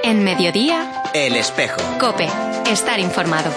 En Mediodía, El Espejo. COPE. Estar informado.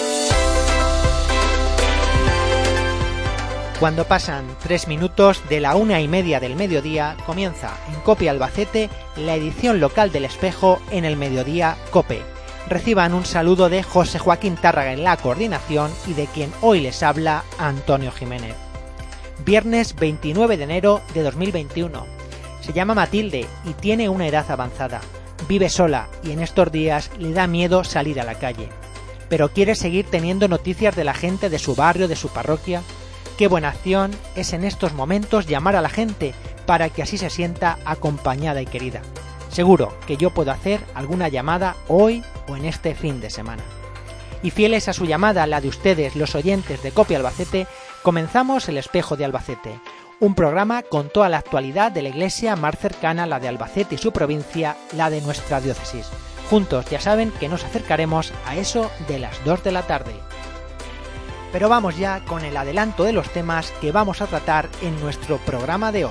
Cuando pasan 3 minutos de la 1:30 del mediodía, comienza en COPE Albacete la edición local del Espejo en el Mediodía COPE. Reciban un saludo de José Joaquín Tárraga en la coordinación y de quien hoy les habla, Antonio Jiménez. Viernes 29 de enero de 2021. Se llama Matilde y tiene una edad avanzada. Vive sola y en estos días le da miedo salir a la calle. Pero quiere seguir teniendo noticias de la gente de su barrio, de su parroquia. Qué buena acción es en estos momentos llamar a la gente para que así se sienta acompañada y querida. Seguro que yo puedo hacer alguna llamada hoy o en este fin de semana. Y fieles a su llamada, la de ustedes, los oyentes de COPE Albacete, comenzamos El Espejo de Albacete, un programa con toda la actualidad de la iglesia más cercana a la de Albacete y su provincia, la de nuestra diócesis. Juntos ya saben que nos acercaremos a eso de las 2 de la tarde. Pero vamos ya con el adelanto de los temas que vamos a tratar en nuestro programa de hoy.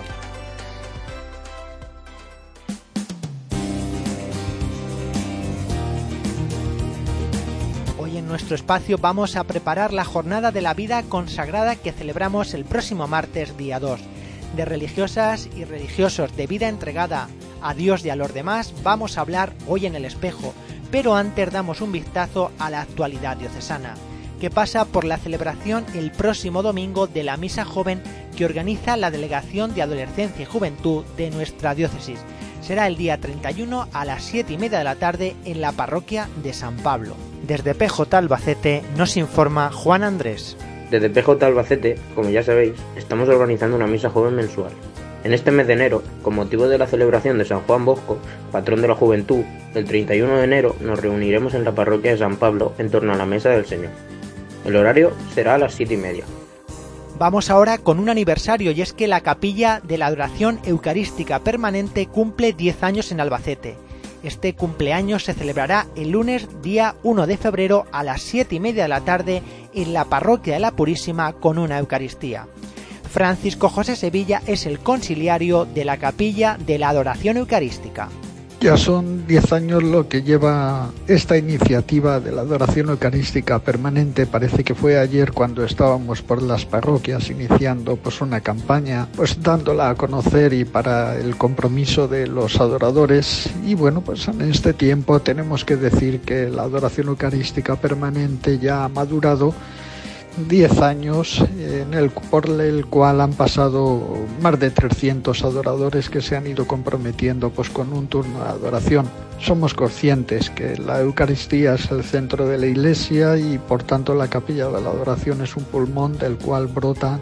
Hoy en nuestro espacio vamos a preparar la jornada de la vida consagrada que celebramos el próximo martes día 2. De religiosas y religiosos de vida entregada a Dios y a los demás vamos a hablar hoy en El Espejo, pero antes damos un vistazo a la actualidad diocesana, que pasa por la celebración el próximo domingo de la Misa Joven que organiza la Delegación de Adolescencia y Juventud de nuestra diócesis. Será el día 31 a las 7:30 de la tarde en la parroquia de San Pablo. Desde PJ Albacete nos informa Juan Andrés. Desde PJ Albacete, como ya sabéis, estamos organizando una misa joven mensual. En este mes de enero, con motivo de la celebración de San Juan Bosco, patrón de la juventud, el 31 de enero nos reuniremos en la parroquia de San Pablo en torno a la mesa del Señor. El horario será a las 7:30. Vamos ahora con un aniversario, y es que la Capilla de la Adoración Eucarística Permanente cumple 10 años en Albacete. Este cumpleaños se celebrará el lunes día 1 de febrero a las 7:30 de la tarde en la parroquia de la Purísima con una Eucaristía. Francisco José Sevilla es el conciliario de la Capilla de la Adoración Eucarística. Ya son 10 años lo que lleva esta iniciativa de la adoración eucarística permanente. Parece que fue ayer cuando estábamos por las parroquias iniciando una campaña, dándola a conocer y para el compromiso de los adoradores. Y en este tiempo tenemos que decir que la adoración eucarística permanente ya ha madurado 10 años por el cual han pasado más de 300 adoradores que se han ido comprometiendo con un turno de adoración. Somos conscientes que la Eucaristía es el centro de la Iglesia y por tanto la Capilla de la Adoración es un pulmón del cual brota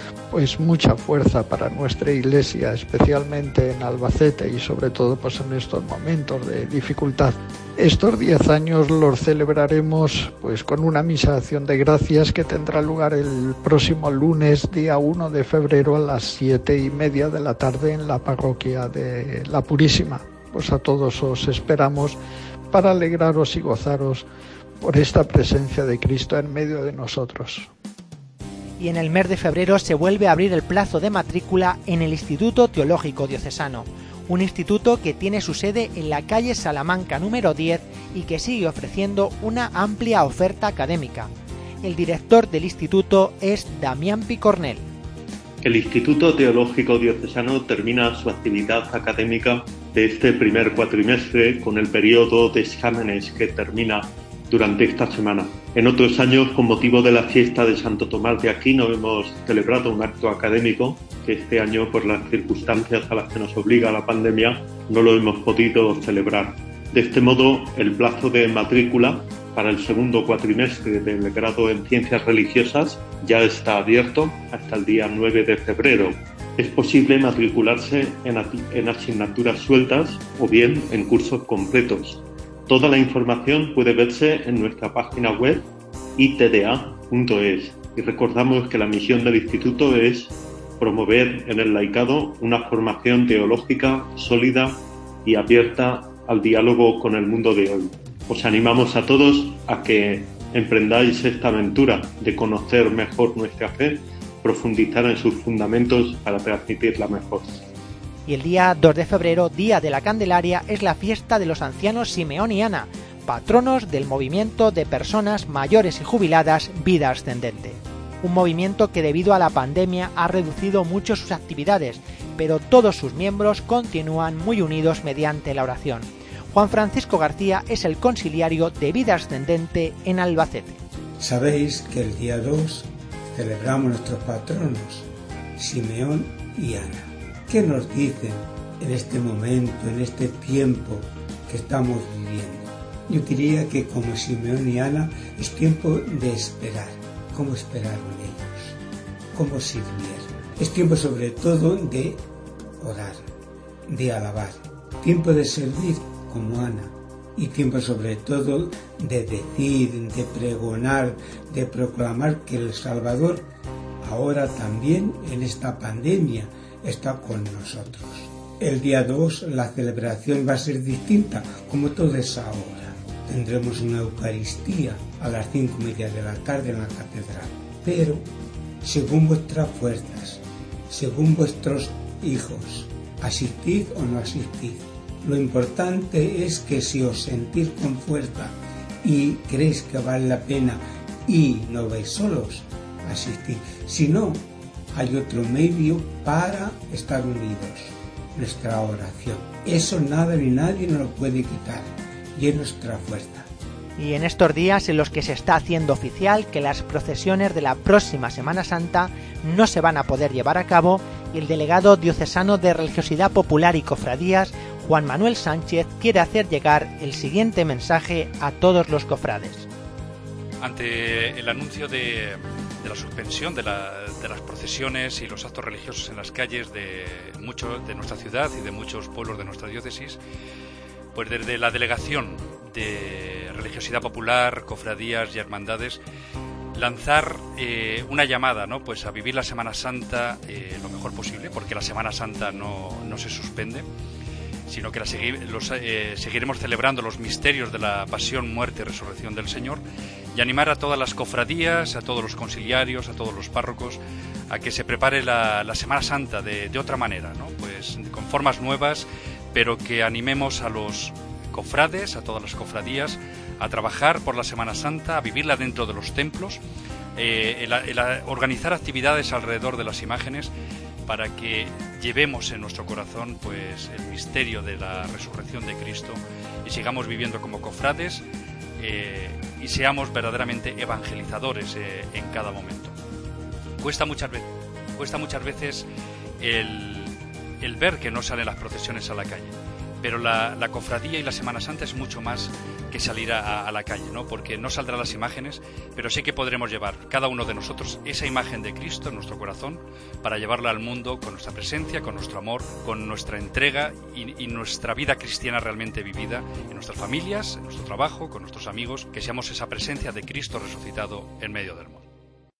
mucha fuerza para nuestra Iglesia, especialmente en Albacete y sobre todo en estos momentos de dificultad. Estos 10 años los celebraremos con una misa de acción de gracias que tendrá lugar el próximo lunes, día 1 de febrero a las 7:30 de la tarde en la parroquia de la Purísima. A todos os esperamos para alegraros y gozaros por esta presencia de Cristo en medio de nosotros. Y en el mes de febrero se vuelve a abrir el plazo de matrícula en el Instituto Teológico Diocesano, un instituto que tiene su sede en la calle Salamanca número 10 y que sigue ofreciendo una amplia oferta académica. El director del instituto es Damián Picornell. El Instituto Teológico Diocesano termina su actividad académica de este primer cuatrimestre con el periodo de exámenes que termina durante esta semana. En otros años, con motivo de la fiesta de Santo Tomás de Aquino, hemos celebrado un acto académico que este año, por las circunstancias a las que nos obliga la pandemia, no lo hemos podido celebrar. De este modo, el plazo de matrícula para el segundo cuatrimestre del grado en Ciencias Religiosas ya está abierto hasta el día 9 de febrero. Es posible matricularse en asignaturas sueltas o bien en cursos completos. Toda la información puede verse en nuestra página web itda.es y recordamos que la misión del instituto es promover en el laicado una formación teológica sólida y abierta al diálogo con el mundo de hoy. Os animamos a todos a que emprendáis esta aventura de conocer mejor nuestra fe, profundizar en sus fundamentos para transmitirla mejor. Y el día 2 de febrero, Día de la Candelaria, es la fiesta de los ancianos Simeón y Ana, patronos del movimiento de personas mayores y jubiladas Vida Ascendente. Un movimiento que debido a la pandemia ha reducido mucho sus actividades, pero todos sus miembros continúan muy unidos mediante la oración. Juan Francisco García es el conciliario de Vida Ascendente en Albacete. Sabéis que el día 2 celebramos nuestros patronos, Simeón y Ana. ¿Qué nos dicen en este momento, en este tiempo que estamos viviendo? Yo diría que como Simeón y Ana es tiempo de esperar. ¿Cómo esperaron ellos? ¿Cómo sirvieron? Es tiempo sobre todo de orar, de alabar. Tiempo de servir como Ana. Y tiempo sobre todo de decir, de pregonar, de proclamar que el Salvador ahora también en esta pandemia está con nosotros. El día 2 la celebración va a ser distinta, como todo es ahora. Tendremos una Eucaristía a las 5:30 de la tarde en la catedral. Pero, según vuestras fuerzas, según vuestros hijos, asistid o no asistid. Lo importante es que si os sentís con fuerza y creéis que vale la pena y no vais solos, asistid. Si no, hay otro medio para estar unidos, nuestra oración. Eso nada ni nadie nos lo puede quitar, y es nuestra fuerza. Y en estos días en los que se está haciendo oficial que las procesiones de la próxima Semana Santa no se van a poder llevar a cabo, el delegado diocesano de Religiosidad Popular y Cofradías, Juan Manuel Sánchez, quiere hacer llegar el siguiente mensaje a todos los cofrades. Ante el anuncio de la suspensión de las procesiones y los actos religiosos en las calles de nuestra ciudad y de muchos pueblos de nuestra diócesis, pues desde la Delegación de Religiosidad Popular, Cofradías y Hermandades, lanzar una llamada, ¿no? Pues a vivir la Semana Santa lo mejor posible, porque la Semana Santa no se suspende, sino que seguiremos celebrando los misterios de la pasión, muerte y resurrección del Señor, y animar a todas las cofradías, a todos los conciliarios, a todos los párrocos, a que se prepare la Semana Santa de otra manera, ¿no? Pues con formas nuevas, pero que animemos a los cofrades, a todas las cofradías, a trabajar por la Semana Santa, a vivirla dentro de los templos, organizar actividades alrededor de las imágenes, para que llevemos en nuestro corazón pues el misterio de la resurrección de Cristo y sigamos viviendo como cofrades y seamos verdaderamente evangelizadores en cada momento. Cuesta muchas veces el ver que no salen las procesiones a la calle, pero la cofradía y la Semana Santa es mucho más que salir a la calle, ¿no? Porque no saldrán las imágenes, pero sí que podremos llevar cada uno de nosotros esa imagen de Cristo en nuestro corazón para llevarla al mundo con nuestra presencia, con nuestro amor, con nuestra entrega y nuestra vida cristiana realmente vivida en nuestras familias, en nuestro trabajo, con nuestros amigos, que seamos esa presencia de Cristo resucitado en medio del mundo.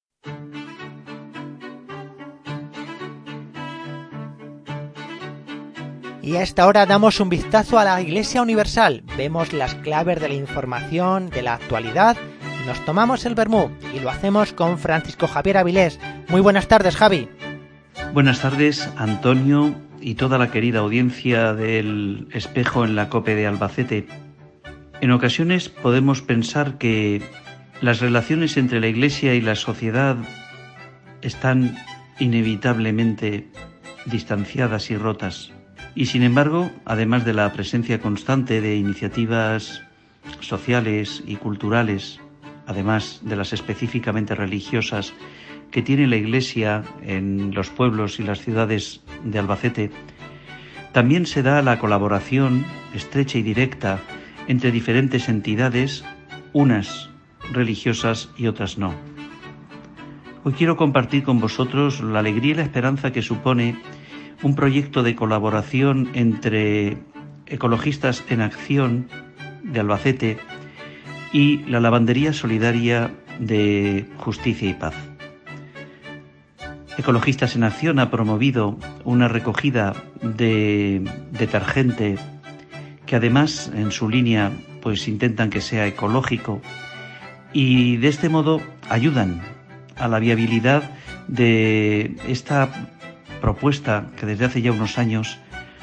Y a esta hora damos un vistazo a la Iglesia Universal, vemos las claves de la información, de la actualidad, nos tomamos el vermú y lo hacemos con Francisco Javier Avilés. Muy buenas tardes, Javi. Buenas tardes, Antonio y toda la querida audiencia del Espejo en la COPE de Albacete. En ocasiones podemos pensar que las relaciones entre la Iglesia y la sociedad están inevitablemente distanciadas y rotas. Y sin embargo, además de la presencia constante de iniciativas sociales y culturales, además de las específicamente religiosas que tiene la Iglesia en los pueblos y las ciudades de Albacete, también se da la colaboración estrecha y directa entre diferentes entidades, unas religiosas y otras no. Hoy quiero compartir con vosotros la alegría y la esperanza que supone un proyecto de colaboración entre Ecologistas en Acción de Albacete y la Lavandería Solidaria de Justicia y Paz. Ecologistas en Acción ha promovido una recogida de detergente que además en su línea pues intentan que sea ecológico y de este modo ayudan a la viabilidad de esta propuesta que desde hace ya unos años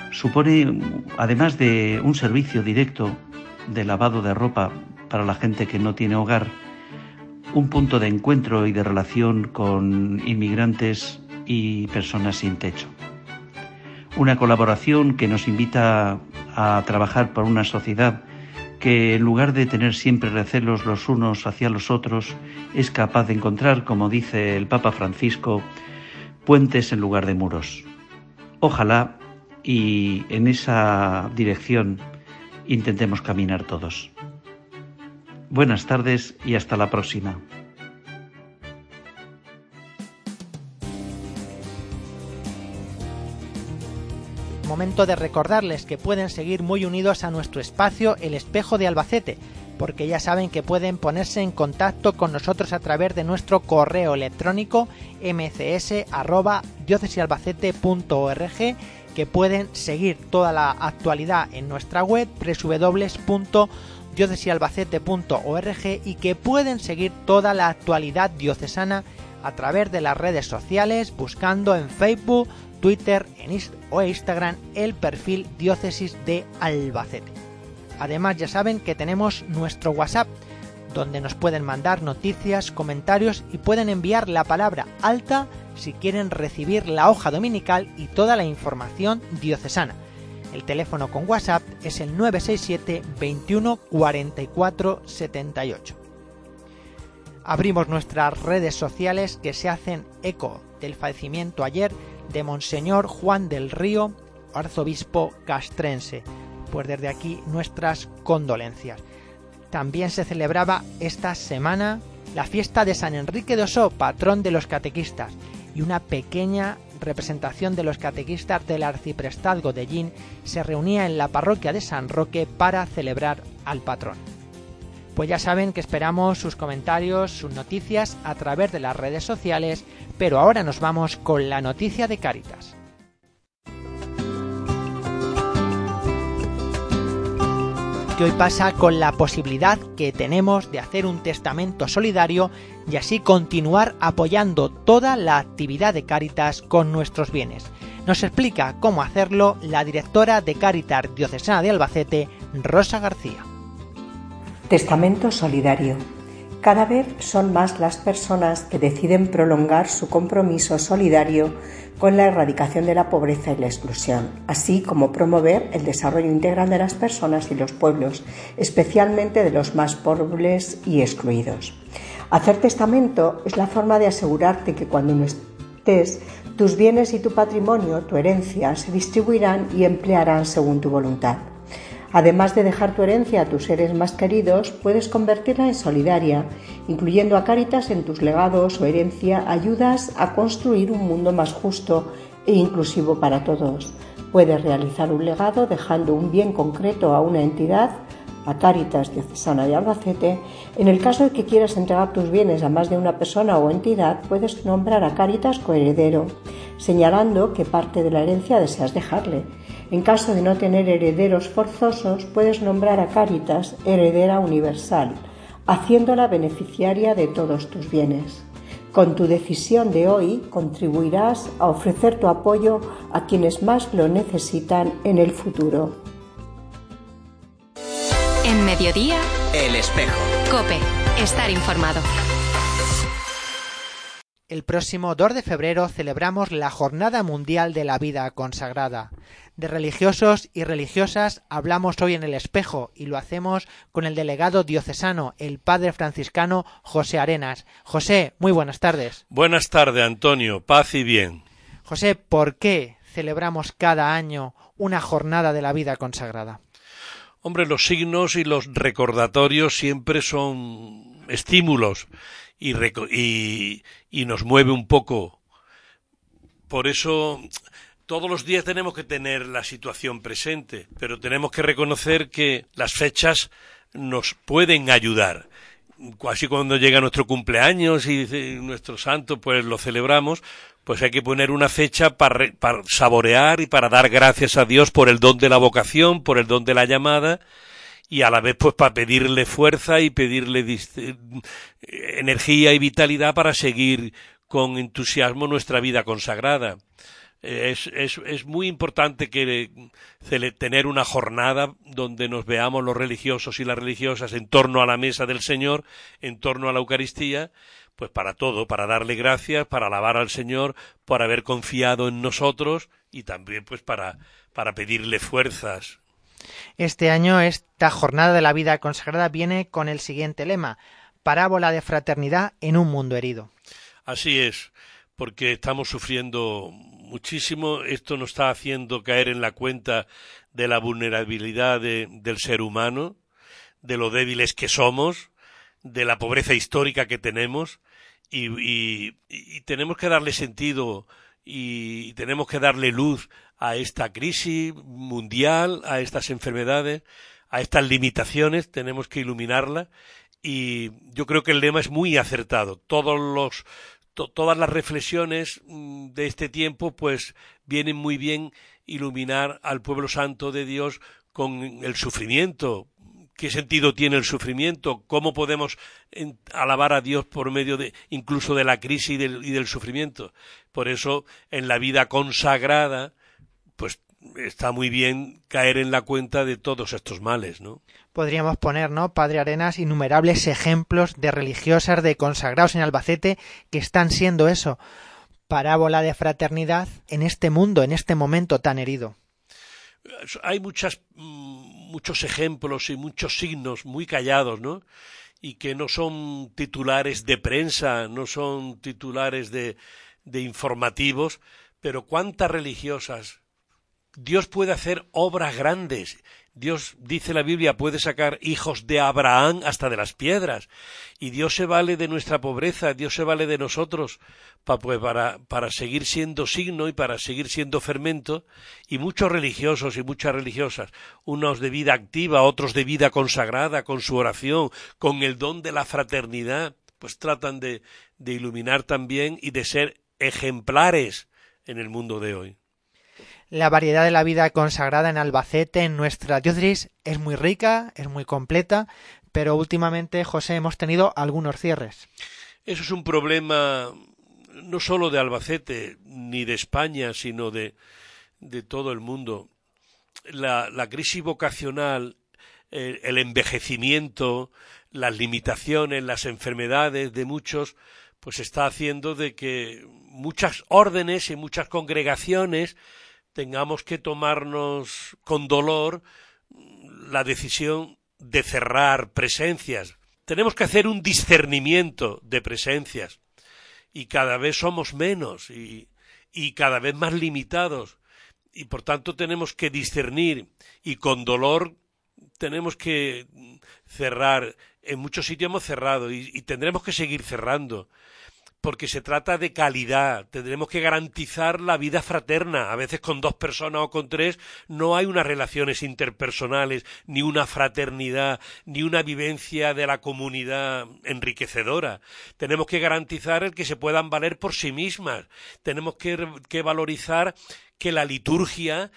supone, además de un servicio directo de lavado de ropa para la gente que no tiene hogar, un punto de encuentro y de relación con inmigrantes y personas sin techo. Una colaboración que nos invita a trabajar por una sociedad que, en lugar de tener siempre recelos los unos hacia los otros, es capaz de encontrar, como dice el Papa Francisco, puentes en lugar de muros. Ojalá y en esa dirección intentemos caminar todos. Buenas tardes y hasta la próxima. Momento de recordarles que pueden seguir muy unidos a nuestro espacio El Espejo de Albacete, porque ya saben que pueden ponerse en contacto con nosotros a través de nuestro correo electrónico mcs@diocesialbacete.org, que pueden seguir toda la actualidad en nuestra web www.diocesialbacete.org y que pueden seguir toda la actualidad diocesana a través de las redes sociales buscando en Facebook, Twitter o Instagram el perfil Diócesis de Albacete. Además, ya saben que tenemos nuestro WhatsApp, donde nos pueden mandar noticias, comentarios y pueden enviar la palabra alta si quieren recibir la hoja dominical y toda la información diocesana. El teléfono con WhatsApp es el 967 21 44 78. Abrimos nuestras redes sociales que se hacen eco del fallecimiento ayer de Monseñor Juan del Río, arzobispo castrense. Pues desde aquí nuestras condolencias. También se celebraba esta semana la fiesta de San Enrique de Osó, patrón de los catequistas, y una pequeña representación de los catequistas del arciprestazgo de Llín se reunía en la parroquia de San Roque para celebrar al patrón. Pues ya saben que esperamos sus comentarios, sus noticias a través de las redes sociales, pero ahora nos vamos con la noticia de Cáritas. Que hoy pasa con la posibilidad que tenemos de hacer un testamento solidario y así continuar apoyando toda la actividad de Cáritas con nuestros bienes. Nos explica cómo hacerlo la directora de Cáritas Diocesana de Albacete, Rosa García. Testamento solidario. Cada vez son más las personas que deciden prolongar su compromiso solidario con la erradicación de la pobreza y la exclusión, así como promover el desarrollo integral de las personas y los pueblos, especialmente de los más pobres y excluidos. Hacer testamento es la forma de asegurarte que cuando no estés, tus bienes y tu patrimonio, tu herencia, se distribuirán y emplearán según tu voluntad. Además de dejar tu herencia a tus seres más queridos, puedes convertirla en solidaria. Incluyendo a Cáritas en tus legados o herencia, ayudas a construir un mundo más justo e inclusivo para todos. Puedes realizar un legado dejando un bien concreto a una entidad, a Cáritas Diocesana de Albacete. En el caso de que quieras entregar tus bienes a más de una persona o entidad, puedes nombrar a Cáritas coheredero, señalando qué parte de la herencia deseas dejarle. En caso de no tener herederos forzosos, puedes nombrar a Cáritas heredera universal, haciéndola beneficiaria de todos tus bienes. Con tu decisión de hoy contribuirás a ofrecer tu apoyo a quienes más lo necesitan en el futuro. En Mediodía, El Espejo. COPE. Estar informado. El próximo 2 de febrero celebramos la Jornada Mundial de la Vida Consagrada. De religiosos y religiosas hablamos hoy en El Espejo y lo hacemos con el delegado diocesano, el padre franciscano José Arenas. José, muy buenas tardes. Buenas tardes, Antonio. Paz y bien. José, ¿por qué celebramos cada año una Jornada de la Vida Consagrada? Hombre, los signos y los recordatorios siempre son estímulos y nos mueve un poco. Por eso todos los días tenemos que tener la situación presente, pero tenemos que reconocer que las fechas nos pueden ayudar. Así cuando llega nuestro cumpleaños y nuestro santo, pues lo celebramos, pues hay que poner una fecha para saborear y para dar gracias a Dios por el don de la vocación, por el don de la llamada, y a la vez pues para pedirle fuerza y pedirle energía y vitalidad para seguir con entusiasmo nuestra vida consagrada. Es muy importante tener una jornada donde nos veamos los religiosos y las religiosas en torno a la mesa del Señor, en torno a la Eucaristía, pues para todo, para darle gracias, para alabar al Señor, por haber confiado en nosotros y también pues para pedirle fuerzas. Este año esta jornada de la vida consagrada viene con el siguiente lema: parábola de fraternidad en un mundo herido. Así es, porque estamos sufriendo muchísimo. Esto nos está haciendo caer en la cuenta de la vulnerabilidad del ser humano, de lo débiles que somos, de la pobreza histórica que tenemos, y tenemos que darle sentido y tenemos que darle luz a esta crisis mundial, a estas enfermedades, a estas limitaciones. Tenemos que iluminarla, y yo creo que el lema es muy acertado. Todas las reflexiones de este tiempo pues vienen muy bien iluminar al pueblo santo de Dios con el sufrimiento. ¿Qué sentido tiene el sufrimiento? ¿Cómo podemos alabar a Dios por medio incluso de la crisis y del sufrimiento? Por eso, en la vida consagrada, pues está muy bien caer en la cuenta de todos estos males, ¿no? Podríamos poner, ¿no, Padre Arenas, innumerables ejemplos de religiosas, de consagrados en Albacete que están siendo eso, parábola de fraternidad en este mundo, en este momento tan herido? Hay muchos ejemplos y muchos signos muy callados, ¿no? Y que no son titulares de prensa, no son titulares de informativos, pero cuántas religiosas. Dios puede hacer obras grandes. Dios, dice la Biblia, puede sacar hijos de Abraham hasta de las piedras. Y Dios se vale de nuestra pobreza, Dios se vale de nosotros para seguir siendo signo y para seguir siendo fermento. Y muchos religiosos y muchas religiosas, unos de vida activa, otros de vida consagrada, con su oración, con el don de la fraternidad, pues tratan de iluminar también y de ser ejemplares en el mundo de hoy. La variedad de la vida consagrada en Albacete, en nuestra diócesis, es muy rica, es muy completa, pero últimamente, José, hemos tenido algunos cierres. Eso es un problema no solo de Albacete, ni de España, sino de todo el mundo. La crisis vocacional, el envejecimiento, las limitaciones, las enfermedades de muchos, pues está haciendo de que muchas órdenes y muchas congregaciones tengamos que tomarnos con dolor la decisión de cerrar presencias. Tenemos que hacer un discernimiento de presencias, y cada vez somos menos y cada vez más limitados, y por tanto tenemos que discernir, y con dolor tenemos que cerrar. En muchos sitios hemos cerrado y tendremos que seguir cerrando, porque se trata de calidad. Tendremos que garantizar la vida fraterna. A veces con 2 personas o con 3 no hay unas relaciones interpersonales, ni una fraternidad, ni una vivencia de la comunidad enriquecedora. Tenemos que garantizar el que se puedan valer por sí mismas. Tenemos que valorizar que la liturgia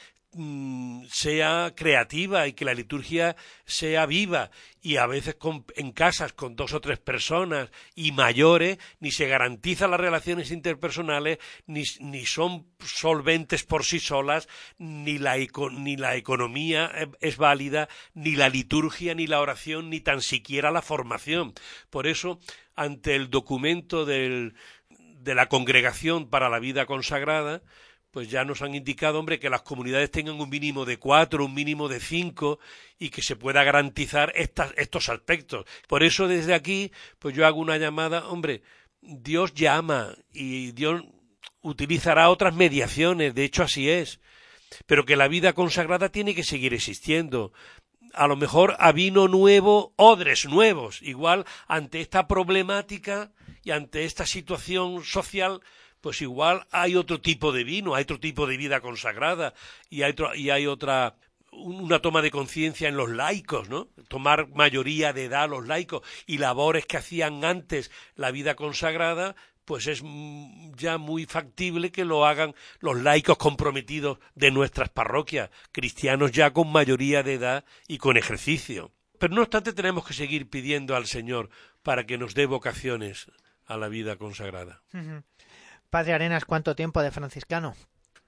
sea creativa y que la liturgia sea viva, y a veces en casas con 2 o 3 personas y mayores ni se garantizan las relaciones interpersonales, ni son solventes por sí solas, ni la economía es válida, ni la liturgia, ni la oración, ni tan siquiera la formación. Por eso, ante el documento de la Congregación para la Vida Consagrada, pues ya nos han indicado, hombre, que las comunidades tengan un mínimo de 4, un mínimo de 5, y que se pueda garantizar estos aspectos. Por eso desde aquí, pues yo hago una llamada, hombre, Dios llama y Dios utilizará otras mediaciones, de hecho así es, pero que la vida consagrada tiene que seguir existiendo. A lo mejor a vino nuevo, odres nuevos. Igual ante esta problemática y ante esta situación social, pues igual hay otro tipo de vino, hay otro tipo de vida consagrada, y hay otra, una toma de conciencia en los laicos, ¿no? Tomar mayoría de edad los laicos, y labores que hacían antes la vida consagrada, pues es ya muy factible que lo hagan los laicos comprometidos de nuestras parroquias, cristianos ya con mayoría de edad y con ejercicio. Pero no obstante tenemos que seguir pidiendo al Señor para que nos dé vocaciones a la vida consagrada. Padre Arenas, ¿cuánto tiempo de franciscano?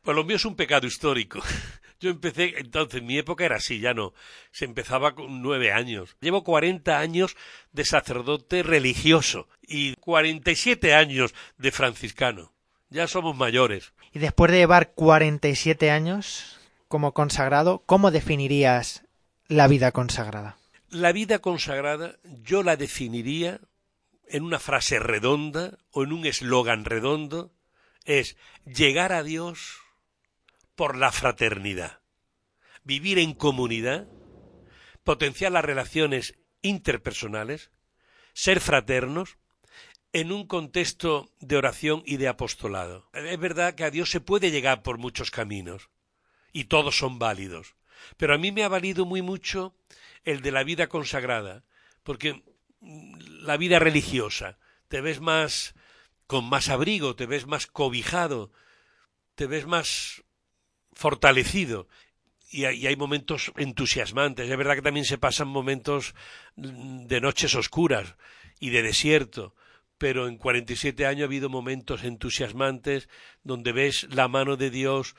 Pues lo mío es un pecado histórico. Yo empecé, entonces, mi época era así, ya no. Se empezaba con 9 años. Llevo 40 años de sacerdote religioso y 47 años de franciscano. Ya somos mayores. Y después de llevar 47 años como consagrado, ¿cómo definirías la vida consagrada? La vida consagrada yo la definiría en una frase redonda o en un eslogan redondo, es llegar a Dios por la fraternidad, vivir en comunidad, potenciar las relaciones interpersonales, ser fraternos, en un contexto de oración y de apostolado. Es verdad que a Dios se puede llegar por muchos caminos, y todos son válidos, pero a mí me ha valido muy mucho el de la vida consagrada, porque la vida religiosa, te ves más con más abrigo, te ves más cobijado, te ves más fortalecido y hay momentos entusiasmantes. Es verdad que también se pasan momentos de noches oscuras y de desierto, pero en 47 años ha habido momentos entusiasmantes donde ves la mano de Dios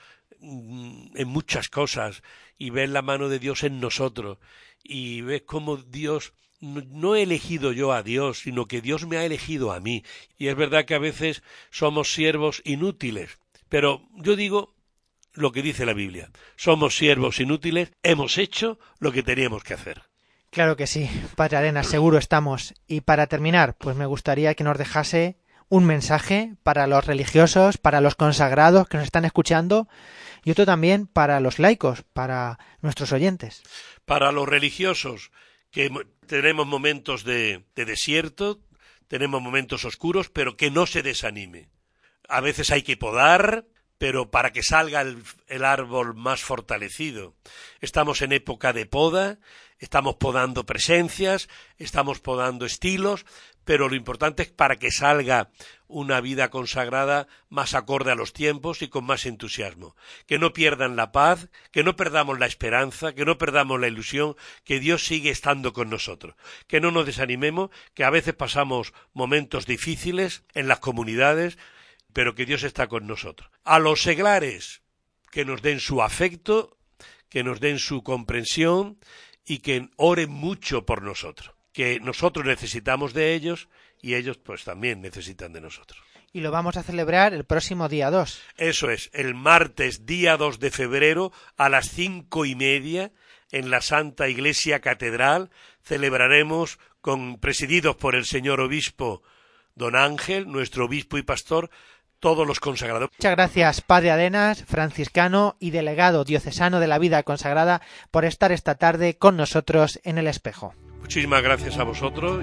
en muchas cosas y ves la mano de Dios en nosotros y ves cómo Dios, no he elegido yo a Dios, sino que Dios me ha elegido a mí. Y es verdad que a veces somos siervos inútiles, pero yo digo lo que dice la Biblia, somos siervos inútiles, hemos hecho lo que teníamos que hacer. Claro que sí, Padre Arenas, seguro estamos. Y para terminar, pues me gustaría que nos dejase un mensaje para los religiosos, para los consagrados que nos están escuchando y otro también para los laicos, para nuestros oyentes. Para los religiosos, que tenemos momentos de desierto, tenemos momentos oscuros, pero que no se desanime. A veces hay que podar, pero para que salga el árbol más fortalecido. Estamos en época de poda, estamos podando presencias, estamos podando estilos, pero lo importante es para que salga una vida consagrada más acorde a los tiempos y con más entusiasmo. Que no pierdan la paz, que no perdamos la esperanza, que no perdamos la ilusión, que Dios sigue estando con nosotros. Que no nos desanimemos, que a veces pasamos momentos difíciles en las comunidades, pero que Dios está con nosotros. A los seglares, que nos den su afecto, que nos den su comprensión y que oren mucho por nosotros. Que nosotros necesitamos de ellos y ellos pues también necesitan de nosotros. Y lo vamos a celebrar el próximo día 2. Eso es, el martes día 2 de febrero a las 5:30 en la Santa Iglesia Catedral celebraremos, presididos por el señor obispo don Ángel, nuestro obispo y pastor, todos los consagrados. Muchas gracias, Padre Arenas, franciscano y delegado diocesano de la vida consagrada, por estar esta tarde con nosotros en El Espejo. Muchísimas gracias a vosotros.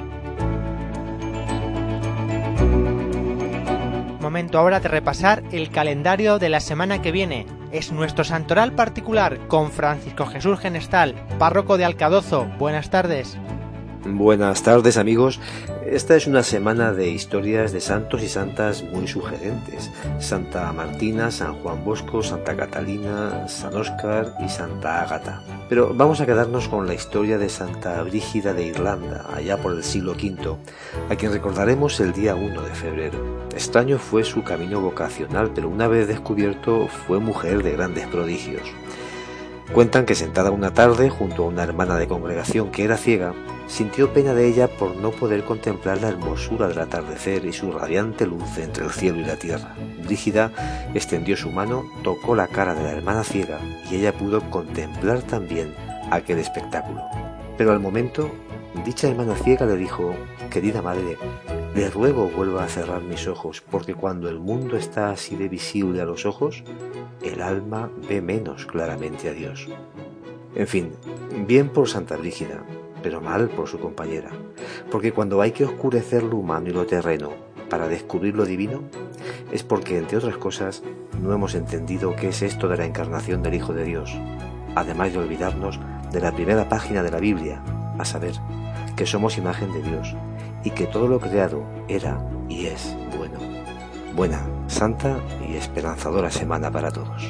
Momento ahora de repasar el calendario de la semana que viene. Es nuestro santoral particular con Francisco Jesús Genestal, párroco de Alcadozo. Buenas tardes. Buenas tardes, amigos. Esta es una semana de historias de santos y santas muy sugerentes. Santa Martina, San Juan Bosco, Santa Catalina, San Óscar y Santa Ágata. Pero vamos a quedarnos con la historia de Santa Brígida de Irlanda, allá por el siglo V, a quien recordaremos el día 1 de febrero. Extraño fue su camino vocacional, pero una vez descubierto fue mujer de grandes prodigios. Cuentan que sentada una tarde junto a una hermana de congregación que era ciega, sintió pena de ella por no poder contemplar la hermosura del atardecer y su radiante luz entre el cielo y la tierra. Brígida extendió su mano, tocó la cara de la hermana ciega y ella pudo contemplar también aquel espectáculo. Pero al momento, dicha hermana ciega le dijo: «Querida madre, le ruego vuelva a cerrar mis ojos, porque cuando el mundo está así de visible a los ojos, el alma ve menos claramente a Dios». En fin, bien por Santa Brígida, pero mal por su compañera, porque cuando hay que oscurecer lo humano y lo terreno para descubrir lo divino, es porque, entre otras cosas, no hemos entendido qué es esto de la encarnación del Hijo de Dios, además de olvidarnos de la primera página de la Biblia, a saber, que somos imagen de Dios y que todo lo creado era y es bueno. Buena, santa y esperanzadora semana para todos.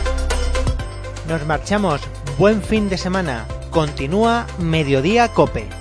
Nos marchamos. Buen fin de semana. Continúa Mediodía Cope.